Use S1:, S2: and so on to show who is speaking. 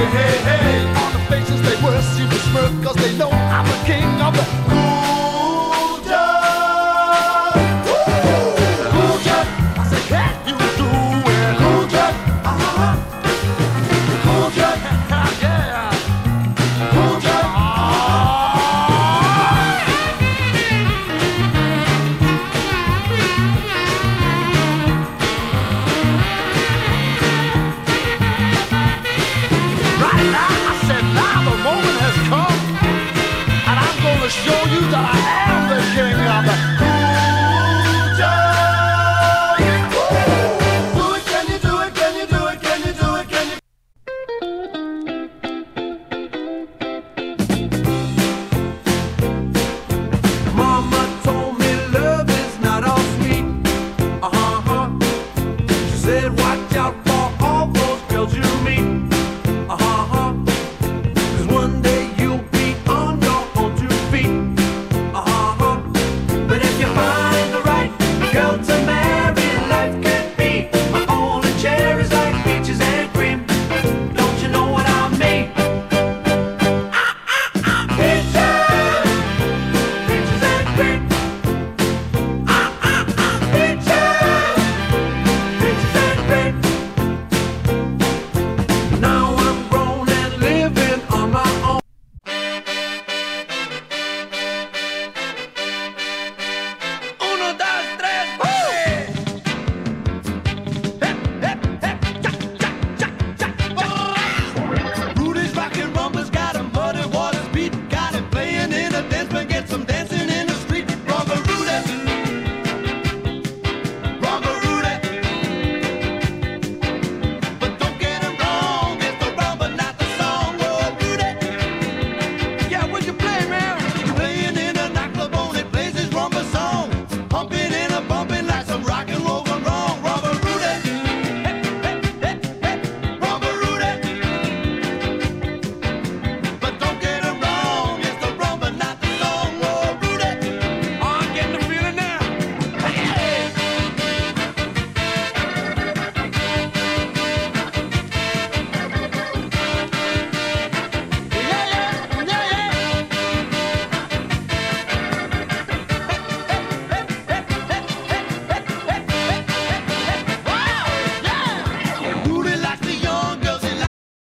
S1: hey, hey. On the faces they will seem to smirk, cause they know I'm the king of the cool jug. Cool jug. I say, can you do it? Cool jug. Cool jug. Yeah. Cool jug. Right now, I said, now the moment has come, and I'm gonna show you that I am the king of the cool jug. Do it, can you do it, can you do it, can you do it, can you?
S2: Mama told me love is not all sweet. She said, watch out.